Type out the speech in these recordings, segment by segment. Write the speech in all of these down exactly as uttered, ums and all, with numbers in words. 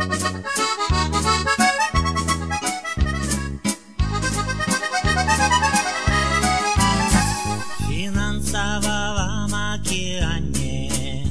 Финансовом океане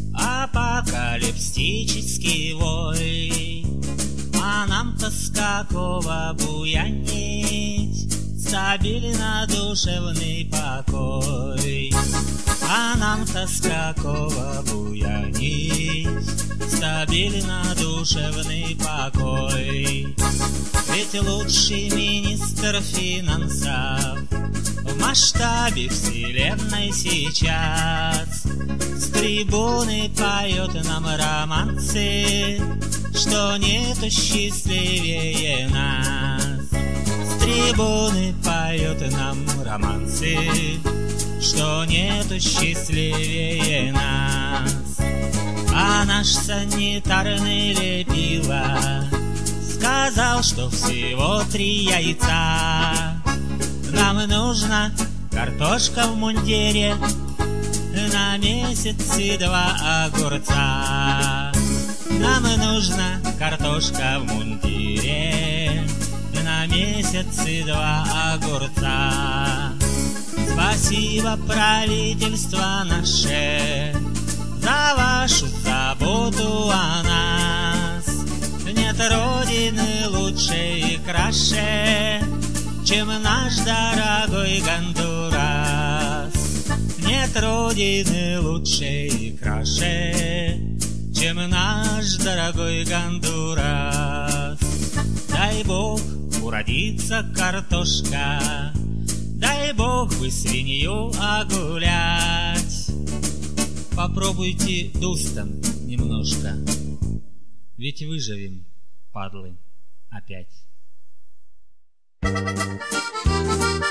апокалиптический вой, а нам-то с какого буянить стабильно душевный покой, а нам-то с какого буянить стабильно душевный покой. Ведь лучший министр финансов в масштабе вселенной сейчас с трибуны поет нам романсы, что нету счастливее нас. С трибуны поет нам романсы, что нету счастливее нас. А наш санитарный лепила сказал, что всего три яйца. Нам нужна картошка в мундире, на месяц и два огурца. Нам нужна картошка в мундире, на месяц и два огурца. Спасибо, правительство наше, за вашу заботу о нас. Нет родины лучше и краше, чем наш дорогой Гондурас. Нет родины лучше и краше, чем наш дорогой Гондурас. Дай Бог уродится картошка, дай Бог вы свинью огулять. Попробуйте дустом немножко, ведь выживем, падлы, опять. Thank you.